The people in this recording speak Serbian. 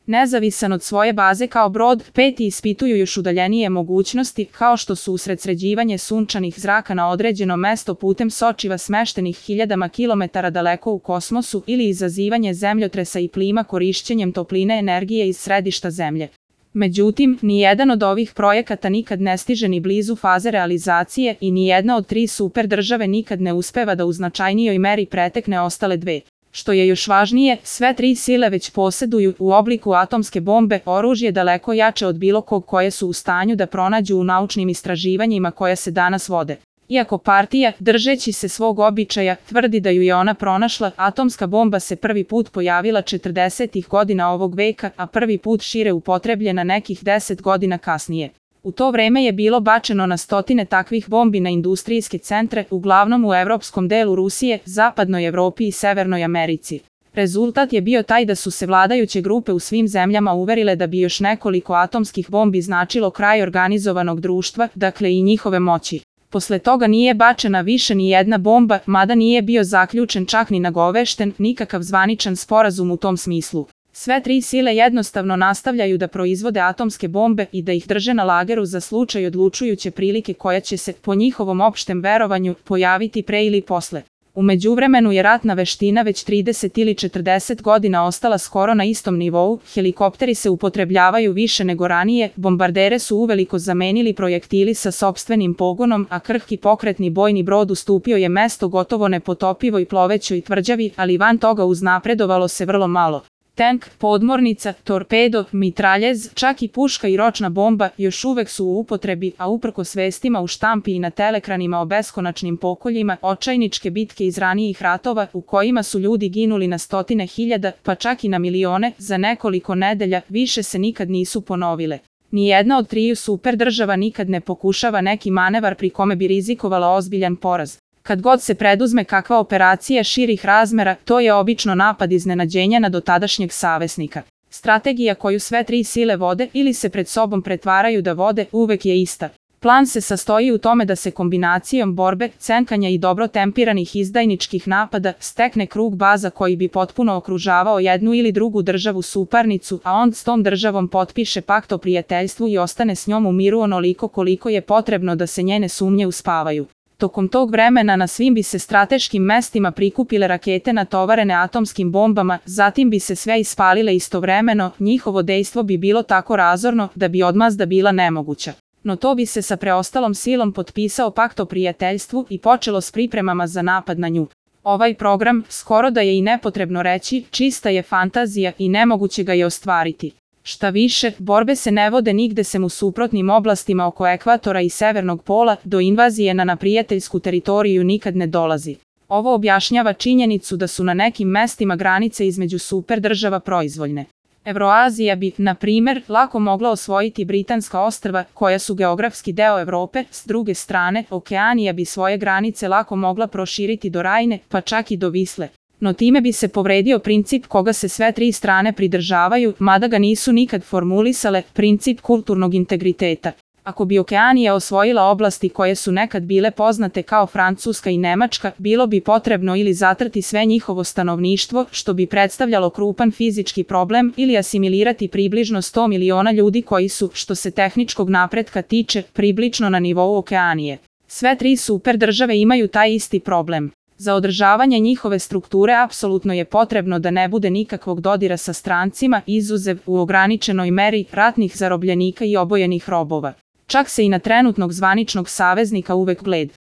Nezavisan od svoje baze kao brod, peti ispituju još udaljenije mogućnosti, kao što su usredsređivanje sunčanih zraka na određeno mesto putem sočiva smeštenih hiljadama kilometara daleko u kosmosu ili izazivanje zemljotresa i plima korišćenjem topline energije iz središta Zemlje. Međutim, nijedan od ovih projekata nikad ne stiže ni blizu faze realizacije i nijedna od 3 super države nikad ne uspeva da u značajnijoj meri pretekne ostale 2. Što je još važnije, sve 3 sile već poseduju u obliku atomske bombe oružje daleko jače od bilo kog koje su u stanju da pronađu u naučnim istraživanjima koja se danas vode. Iako partija, držeći se svog običaja, tvrdi da ju je ona pronašla, atomska bomba se prvi put pojavila 40. godina ovog veka, a prvi put šire upotrebljena nekih 10 godina kasnije. U to vreme je bilo bačeno na stotine takvih bombi na industrijske centre, uglavnom u evropskom delu Rusije, zapadnoj Evropi i Severnoj Americi. Rezultat je bio taj da su se vladajuće grupe u svim zemljama uverile da bi još nekoliko atomskih bombi značilo kraj organizovanog društva, dakle i njihove moći. Posle toga nije bačena više ni jedna bomba, mada nije bio zaključen čak ni nagovešten nikakav zvaničan sporazum u tom smislu. Sve 3 sile jednostavno nastavljaju da proizvode atomske bombe i da ih drže na lageru za slučaj odlučujuće prilike koja će se, po njihovom opštem verovanju, pojaviti pre ili posle. U međuvremenu je ratna veština već 30 ili 40 godina ostala skoro na istom nivou, helikopteri se upotrebljavaju više nego ranije, bombardere su uveliko zamenili projektili sa sopstvenim pogonom, a krhki pokretni bojni brod ustupio je mesto gotovo nepotopivoj plovećoj tvrđavi, ali van toga uznapredovalo se vrlo malo. Tank, podmornica, torpedo, mitraljez, čak i puška i ročna bomba još uvek su u upotrebi, a uprkos vestima u štampi i na telekranima o beskonačnim pokoljima, očajničke bitke iz ranijih ratova u kojima su ljudi ginuli na stotine hiljada, pa čak i na milione, za nekoliko nedelja više se nikad nisu ponovile. Nijedna od 3 super država nikad ne pokušava neki manevar pri kome bi rizikovala ozbiljan poraz. Kad god se preduzme kakva operacija širih razmera, to je obično napad iznenađenja na dotadašnjeg saveznika. Strategija koju sve 3 sile vode ili se pred sobom pretvaraju da vode uvek je ista. Plan se sastoji u tome da se kombinacijom borbe, cenkanja i dobro tempiranih izdajničkih napada stekne krug baza koji bi potpuno okružavao jednu ili drugu državu suparnicu, a on s tom državom potpiše pakt o prijateljstvu i ostane s njom u miru onoliko koliko je potrebno da se njene sumnje uspavaju. Tokom tog vremena na svim bi se strateškim mestima prikupile rakete natovarene atomskim bombama, zatim bi se sve ispalile istovremeno, njihovo dejstvo bi bilo tako razorno da bi odmazda bila nemoguća. No to bi se sa preostalom silom potpisao pakt o prijateljstvu i počelo s pripremama za napad na nju. Ovaj program, skoro da je i nepotrebno reći, čista je fantazija i nemoguće ga je ostvariti. Šta više, borbe se ne vode nigde sem u suprotnim oblastima oko ekvatora i severnog pola, do invazije na prijateljsku teritoriju nikad ne dolazi. Ovo objašnjava činjenicu da su na nekim mestima granice između super država proizvoljne. Evroazija bi, na primer, lako mogla osvojiti Britanska ostrva, koja su geografski deo Evrope, s druge strane, Okeanija bi svoje granice lako mogla proširiti do Rajne, pa čak i do Visle. No time bi se povredio princip koga se sve 3 strane pridržavaju, mada ga nisu nikad formulisale, princip kulturnog integriteta. Ako bi Okeanija osvojila oblasti koje su nekad bile poznate kao Francuska i Nemačka, bilo bi potrebno ili zatrti sve njihovo stanovništvo, što bi predstavljalo krupan fizički problem, ili asimilirati približno 100 miliona ljudi koji su, što se tehničkog napretka tiče, približno na nivou Okeanije. Sve 3 super države imaju taj isti problem. Za održavanje njihove strukture apsolutno je potrebno da ne bude nikakvog dodira sa strancima, izuzev u ograničenoj meri ratnih zarobljenika i obojenih robova. Čak se i na trenutnog zvaničnog saveznika uvek gleda.